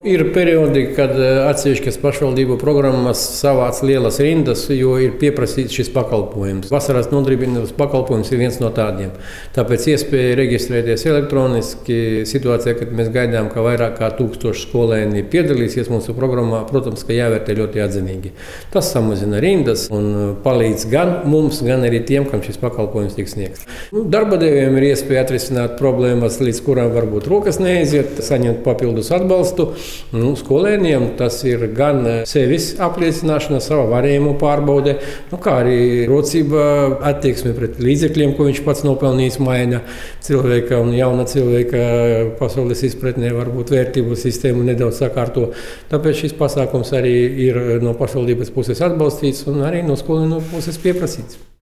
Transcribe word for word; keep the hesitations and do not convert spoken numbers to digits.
Ir periodi, kad atsevišķas pašvaldību programmas savāc lielas rindas, jo ir pieprasīts šis pakalpojums. Vasaras nodarbinātības pakalpojums ir viens no tādiem. Tāpēc iespēja reģistrēties elektroniski situācijā, kad mēs gaidām, ka vairāk kā tūkstoši skolēni piedalīsies mūsu programmā, protams, ka jāvērtē ļoti atzinīgi. Tas samazina rindas un palīdz gan mums, gan arī tiem, kam šis pakalpojums tiks sniegts. Nu, darba devējiem ir iespēja atrisināt problēmas, līdz kurām varbūt rokas neaiziet, saņemt papildus atbalstu. Nu, skolēniem tas ir gan sevis apliecināšana, sava varējuma pārbaude, nu, kā arī rocība, attieksme pret līdzekļiem, ko viņš pats nopelnījis, maina cilvēka un jauna cilvēka pasaules izpratnē, varbūt vērtību sistēmu nedaudz sakārto. Tāpēc šis pasākums arī ir no pašvaldības puses atbalstīts un arī no skolēnu puses pieprasīts.